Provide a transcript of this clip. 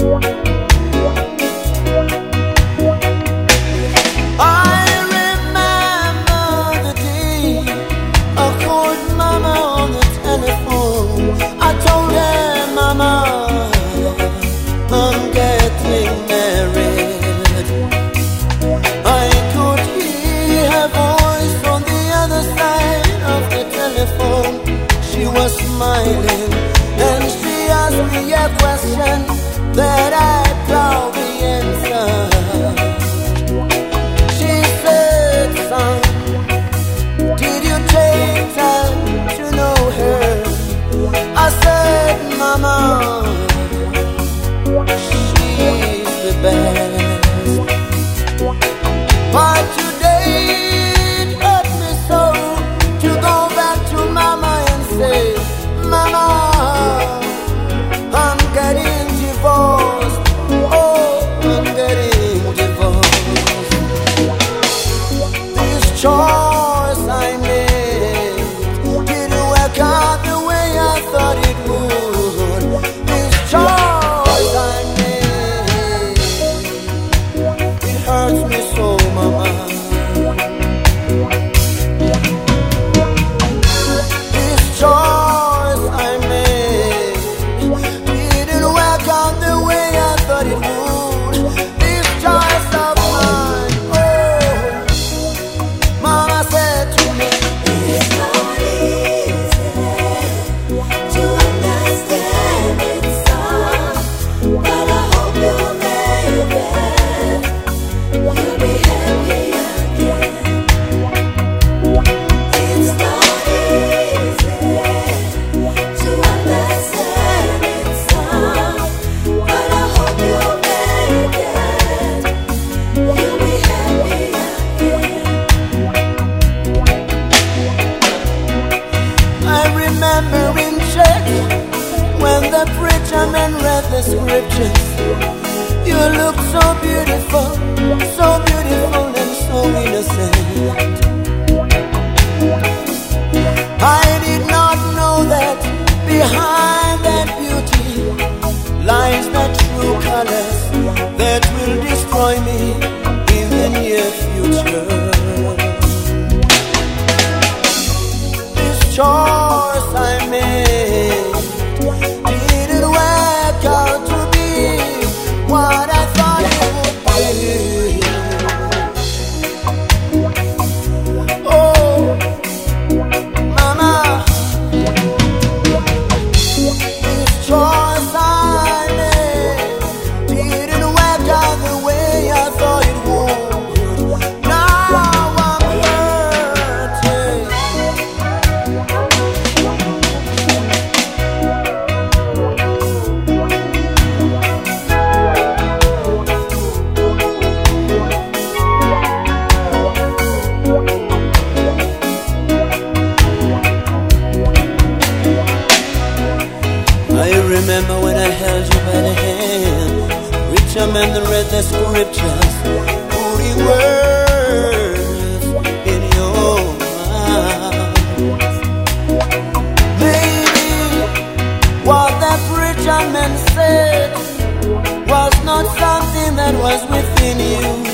She was smiling and she asked me a question that I proudly answered. She said, son, did you take time to know her? I said, mama, she's the best. But today it hurt me so to go back to mama and say, mama, I'm getting divorced. Oh, I'm getting divorced. This choice I made didn't work out the way I thought it would. This choice I made, it hurts me so, mama. This choice I made didn't work out the way I thought it would. This choice of mine, oh, mama said to me, It's not easy to understand it, son, but I hope you'll make it. You'll be happy again. It's not easy to understand it, son, but I hope you'll make it. You'll be happy again. I remember in church when the preacher man read the scriptures. You look so beautiful and so innocent. I did not know that behind that beauty lies the true colors that will destroy me in the near future. This choice I made didn't work out to be what I thought it would be. Oh, mama, this choice I made didn't work out the way I thought it would. Now I'm hurting. I remember when I held you by the hand. Preacher man read the scriptures, putting words in your mouth. Maybe what the preacher man said was not something that was within you.